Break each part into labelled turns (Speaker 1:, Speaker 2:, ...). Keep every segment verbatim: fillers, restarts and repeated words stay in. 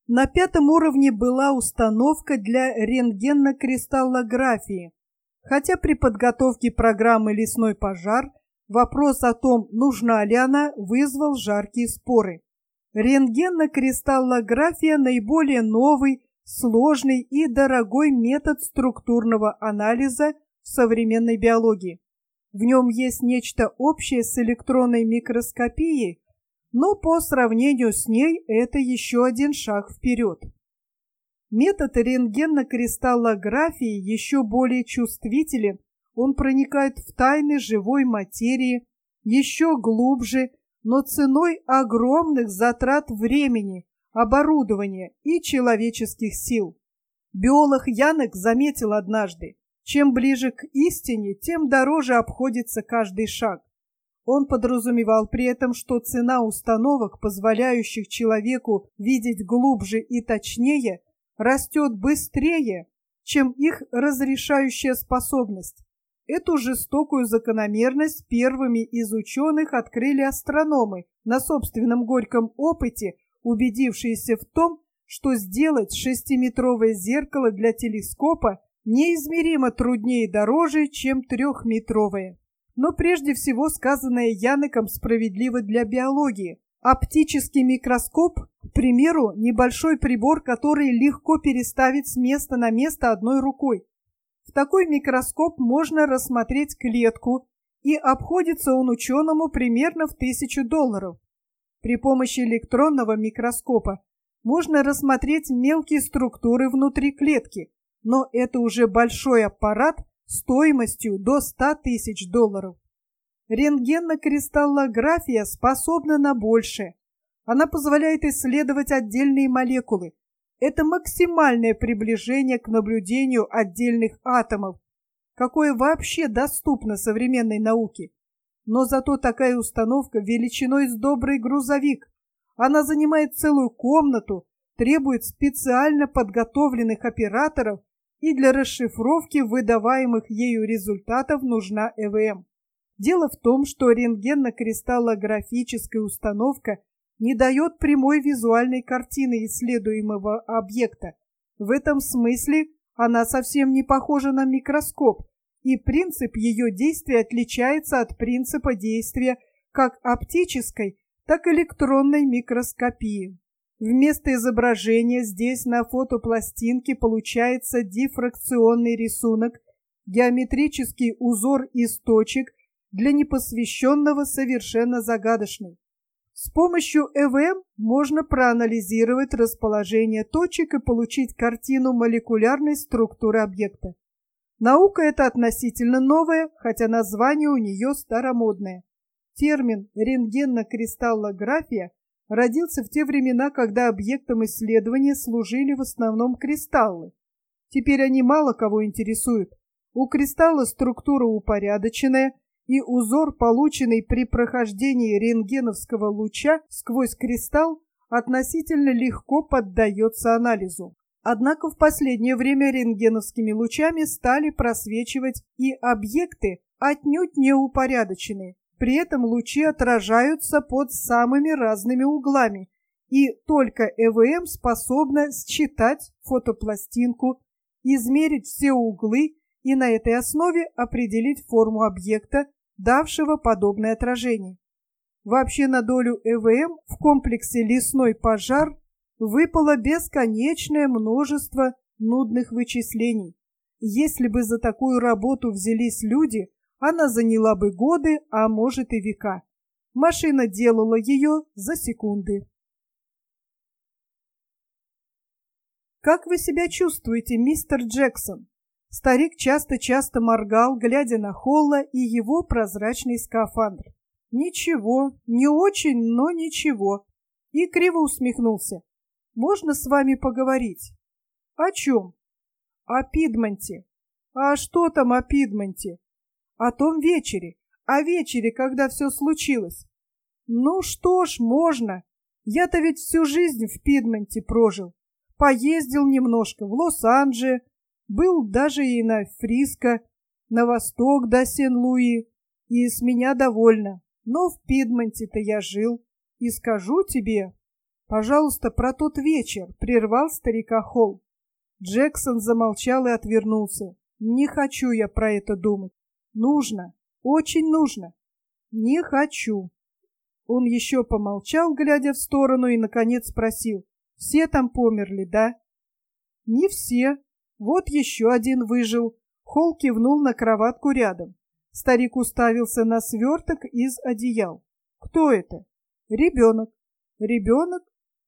Speaker 1: На пятом уровне была установка для рентгенокристаллографии, хотя при подготовке программы «Лесной пожар» вопрос о том, нужна ли она, вызвал жаркие споры. Рентгенокристаллография – наиболее новый, сложный и дорогой метод структурного анализа в современной биологии. В нем есть нечто общее с электронной микроскопией, но по сравнению с ней это еще один шаг вперед. Метод рентгенокристаллографии еще более чувствителен, он проникает в тайны живой материи еще глубже, но ценой огромных затрат времени, оборудования и человеческих сил. Биолог Янек заметил однажды, чем ближе к истине, тем дороже обходится каждый шаг. Он подразумевал при этом, что цена установок, позволяющих человеку видеть глубже и точнее, растет быстрее, чем их разрешающая способность. Эту жестокую закономерность первыми из ученых открыли астрономы на собственном горьком опыте, убедившиеся в том, что сделать шестиметровое зеркало для телескопа неизмеримо труднее и дороже, чем трехметровое. Но прежде всего сказанное Янеком справедливо для биологии. Оптический микроскоп, к примеру, небольшой прибор, который легко переставить с места на место одной рукой. В такой микроскоп можно рассмотреть клетку, и обходится он ученому примерно в тысячу долларов. При помощи электронного микроскопа можно рассмотреть мелкие структуры внутри клетки, но это уже большой аппарат стоимостью до ста тысяч долларов. Рентгенокристаллография способна на большее. Она позволяет исследовать отдельные молекулы. Это максимальное приближение к наблюдению отдельных атомов, какое вообще доступно современной науке. Но зато такая установка величиной с добрый грузовик. Она занимает целую комнату, требует специально подготовленных операторов, и для расшифровки выдаваемых ею результатов нужна Э В М. Дело в том, что рентгенокристаллографическая установка не дает прямой визуальной картины исследуемого объекта. В этом смысле она совсем не похожа на микроскоп, и принцип ее действия отличается от принципа действия как оптической, так и электронной микроскопии. Вместо изображения здесь на фотопластинке получается дифракционный рисунок, геометрический узор из точек, для непосвященного совершенно загадочный. С помощью Э В М можно проанализировать расположение точек и получить картину молекулярной структуры объекта. Наука эта относительно новая, хотя название у нее старомодное. Термин рентгенокристаллография родился в те времена, когда объектом исследования служили в основном кристаллы. Теперь они мало кого интересуют. У кристалла структура упорядоченная, и узор, полученный при прохождении рентгеновского луча сквозь кристалл, относительно легко поддается анализу. Однако в последнее время рентгеновскими лучами стали просвечивать и объекты, отнюдь не упорядоченные. При этом лучи отражаются под самыми разными углами, и только Э В М способна считать фотопластинку, измерить все углы и на этой основе определить форму объекта, давшего подобное отражение. Вообще на долю Э В М в комплексе «Лесной пожар» выпало бесконечное множество нудных вычислений. Если бы за такую работу взялись люди, она заняла бы годы, а может и века. Машина делала ее за секунды. «Как вы себя чувствуете, мистер Джексон?» Старик часто-часто моргал, глядя на Холла и его прозрачный скафандр. «Ничего, не очень, но ничего». И криво усмехнулся. «Можно с вами поговорить?» «О чем?» «О Пидмонте». «А что там о Пидмонте?» «О том вечере. О вечере, когда все случилось». «Ну что ж, можно. Я-то ведь всю жизнь в Пидмонте прожил. Поездил немножко в Лос-Анджелес, был даже и на Фриско, на восток до Сен-Луи, и с меня довольно. Но в Пидмонте-то я жил, и скажу тебе, Пожалуйста, про тот вечер, прервал старика Холл. Джексон замолчал и отвернулся. Не хочу я про это думать. Нужно, очень нужно. Не хочу. Он еще помолчал, глядя в сторону, и, наконец, спросил. Все там померли, да? Не все. Вот еще один выжил. Холл кивнул на кроватку рядом. Старик уставился на сверток из одеял. Кто это? Ребенок. Ребенок?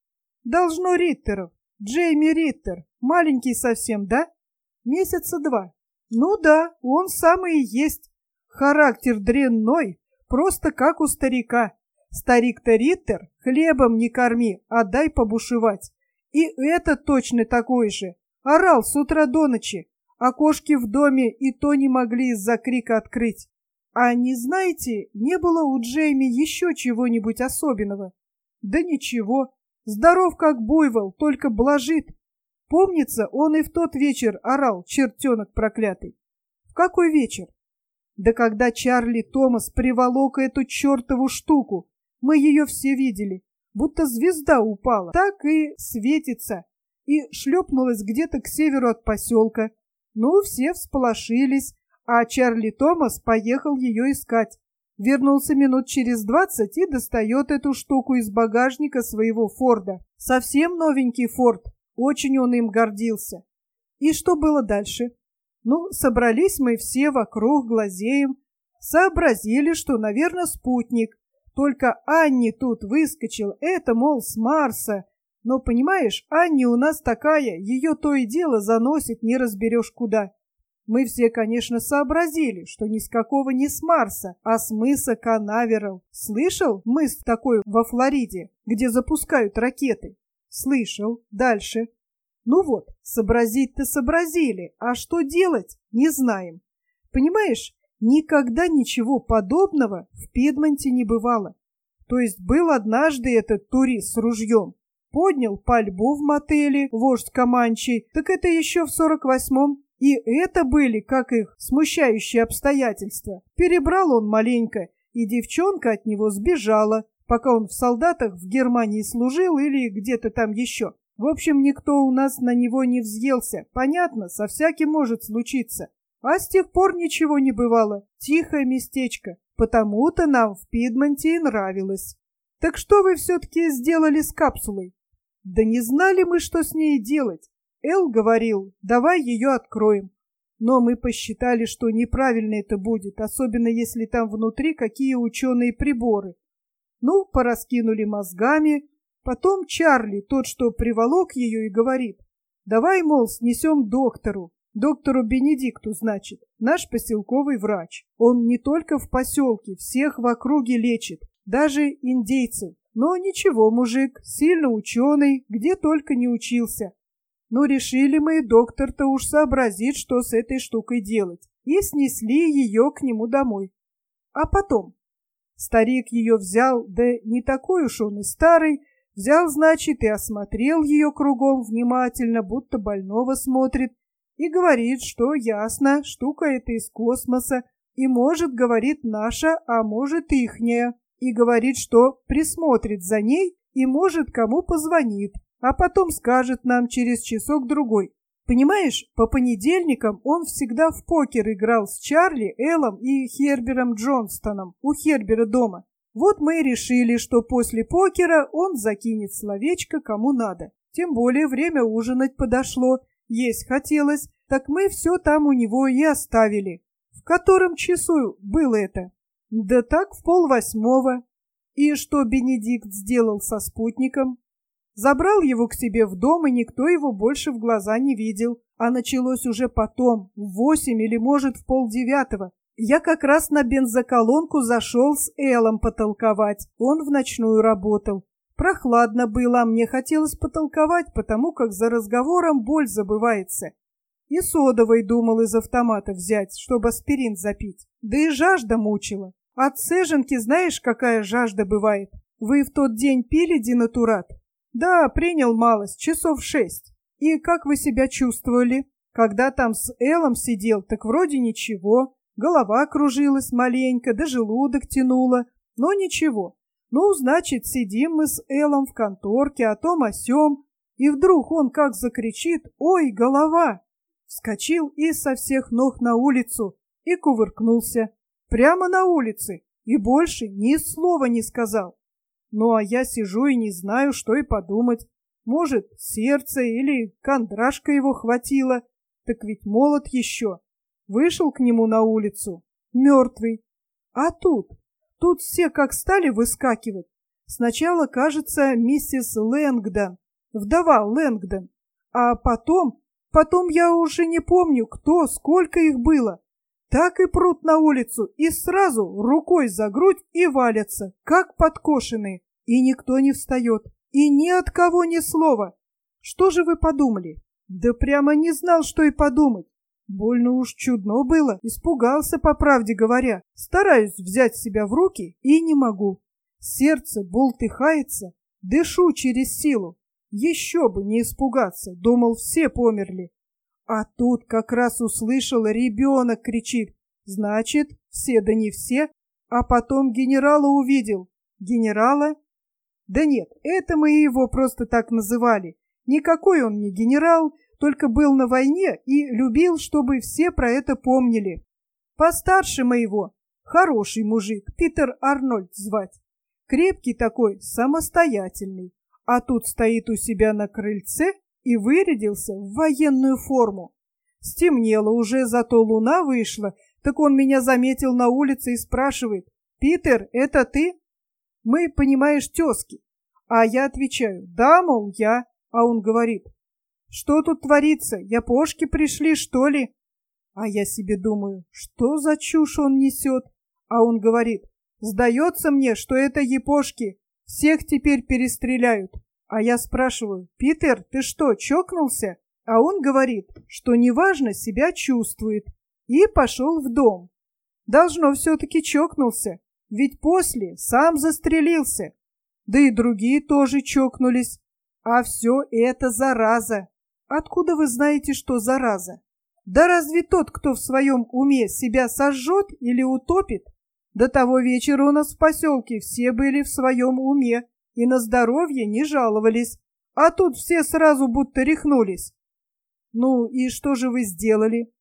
Speaker 1: Должно Риттеров. Джейми Риттер. Маленький совсем, да? Месяца два. Ну да, он самый и есть. Характер дрянной, просто как у старика. Старик-то Риттер, хлебом не корми, а дай побушевать. И этот точно такой же. Орал с утра до ночи. Окошки в доме и то не могли из-за крика открыть. А не знаете, не было у Джейми еще чего-нибудь особенного? Да ничего. Здоров как буйвол, только блажит. Помнится, он и в тот вечер орал, чертенок проклятый. В какой вечер? Да когда Чарли Томас приволок эту чертову штуку. Мы ее все видели, будто звезда упала, так и светится, и шлепнулась где-то к северу от поселка. Ну, все всполошились, а Чарли Томас поехал ее искать. Вернулся минут через двадцать и достает эту штуку из багажника своего Форда. Совсем новенький Форд, очень он им гордился. И что было дальше? Ну, собрались мы все вокруг, глазеем, сообразили, что, наверное, спутник. Только Анни тут выскочил, это, мол, с Марса. Но, понимаешь, Анни у нас такая, ее то и дело заносит, не разберешь куда. Мы все, конечно, сообразили, что ни с какого не с Марса, а с мыса Канаверал. Слышал мыс такой во Флориде, где запускают ракеты? Слышал. Дальше. Ну вот, сообразить-то сообразили, а что делать, не знаем. Понимаешь, никогда ничего подобного в Пидмонте не бывало. То есть был однажды этот турист с ружьем, поднял пальбу в мотеле вождь Команчей, так это еще в сорок восьмом. И это были, как их, смущающие обстоятельства. Перебрал он маленько, и девчонка от него сбежала, пока он в солдатах в Германии служил или где-то там еще. В общем, никто у нас на него не взъелся. Понятно, со всяким может случиться. А с тех пор ничего не бывало. Тихое местечко. Потому-то нам в Пидмонте и нравилось. Так что вы все-таки сделали с капсулой? Да не знали мы, что с ней делать. Эл говорил, давай ее откроем. Но мы посчитали, что неправильно это будет, особенно если там внутри какие ученые приборы. Ну, пораскинули мозгами. Потом Чарли, тот, что приволок ее, и говорит, давай, мол, снесем доктору. Доктору Бенедикту, значит, наш поселковый врач. Он не только в поселке, всех в округе лечит, даже индейцев. Но ничего, мужик, сильно ученый, где только не учился. Но решили мы, доктор-то уж сообразит, что с этой штукой делать, и снесли ее к нему домой. А потом старик ее взял, да не такой уж он и старый, взял, значит, и осмотрел ее кругом внимательно, будто больного смотрит, и говорит, что ясно, штука эта из космоса, и может, говорит, наша, а может, ихняя, и говорит, что присмотрит за ней и, может, кому позвонит, а потом скажет нам через часок-другой. Понимаешь, по понедельникам он всегда в покер играл с Чарли, Эллом и Хербером Джонстоном у Хербера дома. Вот мы и решили, что после покера он закинет словечко кому надо. Тем более время ужинать подошло, есть хотелось, так мы все там у него и оставили. В котором часу было это? Да так, в полвосьмого. И что Бенедикт сделал со спутником? Забрал его к себе в дом, и никто его больше в глаза не видел. А началось уже потом, в восемь или, может, в полдевятого. Я как раз на бензоколонку зашел с Эллом потолковать. Он в ночную работал. Прохладно было, а мне хотелось потолковать, потому как за разговором боль забывается. И содовой думал из автомата взять, чтобы аспирин запить. Да и жажда мучила. От цеженки знаешь, какая жажда бывает? Вы в тот день пили динатурат? Да, принял малость, часов шесть. И как вы себя чувствовали? Когда там с Эллом сидел, так вроде ничего. Голова кружилась маленько, да желудок тянуло. Но ничего. Ну, значит, сидим мы с Эллом в конторке, о том о сём, и вдруг он как закричит: «Ой, голова!» Вскочил и со всех ног на улицу и кувыркнулся. Прямо на улице, и больше ни слова не сказал. Ну, а я сижу и не знаю, что и подумать. Может, сердце или кондрашка его хватило. Так ведь молод еще. Вышел к нему на улицу, мертвый. А тут, тут все как стали выскакивать. Сначала, кажется, миссис Лэнгдон, вдова Лэнгдон. А потом, потом я уже не помню, кто, сколько их было. Так и прут на улицу, и сразу рукой за грудь и валятся, как подкошенные. И никто не встает, и ни от кого ни слова. Что же вы подумали? Да прямо не знал, что и подумать. Больно уж чудно было, испугался, по правде говоря. Стараюсь взять себя в руки и не могу. Сердце бултыхается, дышу через силу. Еще бы не испугаться, думал, все померли. А тут как раз услышал, ребенок кричит. Значит, все да не все. А потом генерала увидел. Генерала? Да нет, это мы его просто так называли. Никакой он не генерал, только был на войне и любил, чтобы все про это помнили. Постарше моего, хороший мужик, Питер Арнольд звать. Крепкий такой, самостоятельный. А тут стоит у себя на крыльце и вырядился в военную форму. Стемнело уже, зато луна вышла, так он меня заметил на улице и спрашивает: «Питер, это ты?» Мы, понимаешь, тезки. А я отвечаю: «Да, мол, я». А он говорит: «Что тут творится? Япошки пришли, что ли?» А я себе думаю, что за чушь он несет? А он говорит: «Сдается мне, что это япошки. Всех теперь перестреляют». А я спрашиваю: «Питер, ты что, чокнулся?» А он говорит, что неважно себя чувствует. И пошел в дом. Должно все-таки чокнулся, ведь после сам застрелился. Да и другие тоже чокнулись. А все это зараза. Откуда вы знаете, что зараза? Да разве тот, кто в своем уме себя сожжет или утопит? До того вечера у нас в поселке все были в своем уме и на здоровье не жаловались. А тут все сразу будто рехнулись. Ну и что же вы сделали?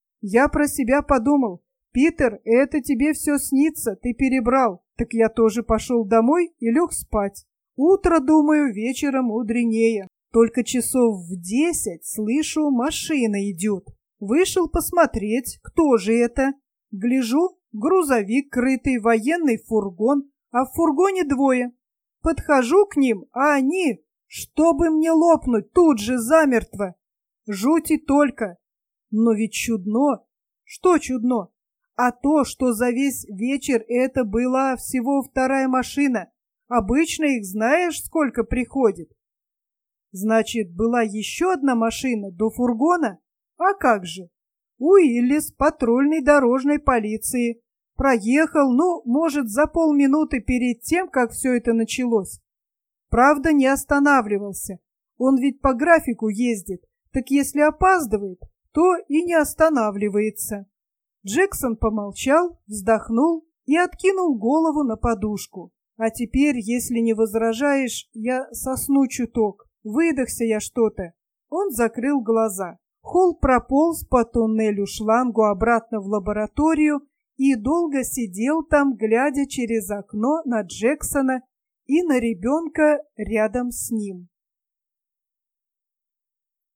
Speaker 1: Я про себя подумал: Питер, это тебе все снится, ты перебрал. Так я тоже пошел домой и лег спать. Утро, думаю, вечером мудренее. Только часов в десять слышу, машина идет. Вышел посмотреть, кто же это. Гляжу, грузовик, крытый, военный фургон, а в фургоне двое. Подхожу к ним, а они, чтобы мне лопнуть, тут же замертво. Жуть и только. Но ведь чудно. Что чудно? А то, что за весь вечер это была всего вторая машина. Обычно их знаешь, сколько приходит? Значит, была еще одна машина до фургона? А как же? Уиллис патрульной дорожной полиции. Проехал, ну, может, за полминуты перед тем, как все это началось. Правда, не останавливался. Он ведь по графику ездит, так если опаздывает, то и не останавливается. Джексон помолчал, вздохнул и откинул голову на подушку. А теперь, если не возражаешь, я сосну чуток. Выдохся я что-то. Он закрыл глаза. Холл прополз по туннелю-шлангу обратно в лабораторию и долго сидел там, глядя через окно на Джексона и на ребенка рядом с ним.